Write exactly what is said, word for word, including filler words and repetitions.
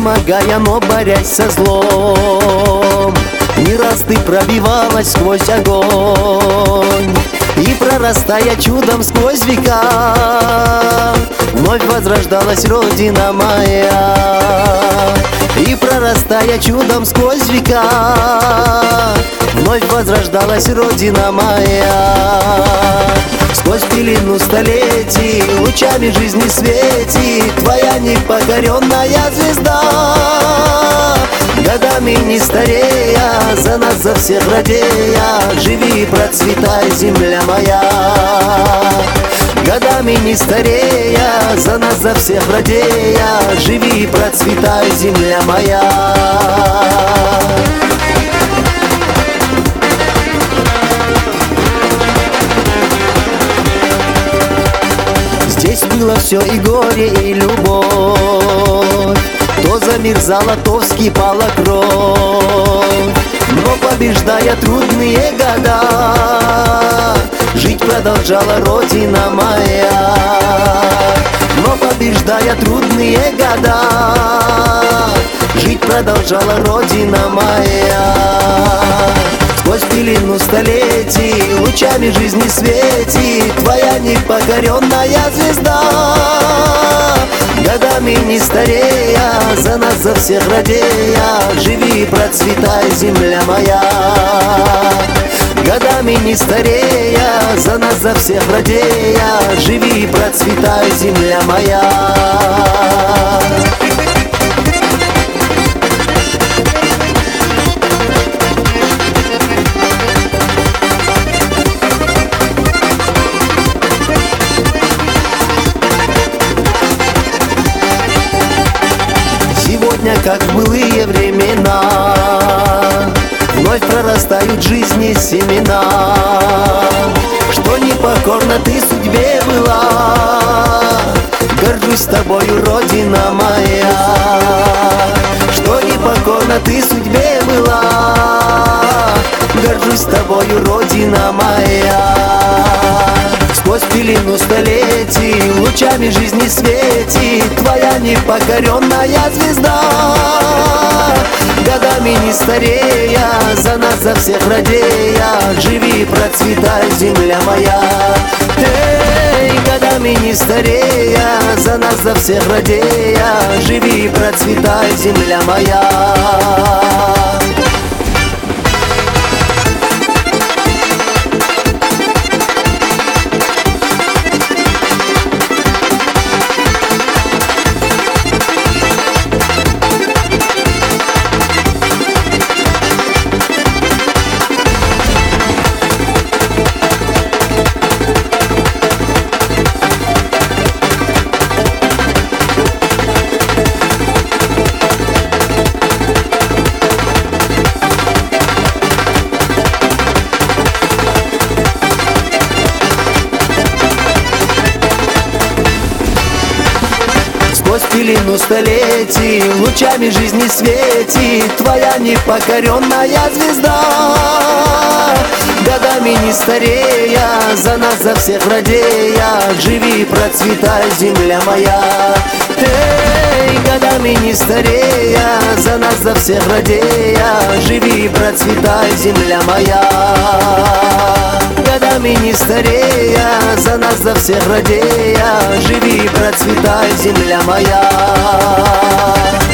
превозмогая, но борясь со злом. Не раз ты пробивалась сквозь огонь, и прорастая чудом сквозь века, вновь возрождалась Родина моя. И прорастая чудом сквозь века, вновь возрождалась Родина моя. Сквозь пелену столетий лучами жизни светит твоя непокоренная звезда. Годами не старея, за нас, за всех радея, живи и процветай, земля моя. Годами не старея, за нас, за всех радея, живи и процветай, земля моя. Здесь было все и горе, и любовь, то замерзала, то вскипала кровь. Но побеждая трудные года, жить продолжала Родина моя. Но побеждая трудные года, жить продолжала Родина моя. Сквозь пелену столетий лучами жизни светит твоя непокоренная звезда. Годами не старея, за нас, за всех радея, живи и процветай, земля моя. Годами не старея, за нас, за всех радея, живи и процветай, земля моя. Сегодня, как в былые времена, вновь прорастают в жизни семена. Что непокорна ты судьбе была, горжусь тобою, Родина моя. Что непокорна ты судьбе была, горжусь тобою, Родина моя. Сквозь пелену столетий лучами жизни светит твоя непокоренная звезда. Годами не старея, за нас, за всех радея, живи и процветай, земля моя. Эй, годами не старея, за нас, за всех радея, живи и процветай, земля моя. Сквозь пелену столетий лучами жизни светит твоя непокоренная звезда. Годами не старея, за нас, за всех радея, живи и процветай, земля моя. Эй, годами не старея, за нас, за всех радея, живи и процветай, земля моя. Годами не старея, за нас, за всех радея, живи и процветай, земля моя.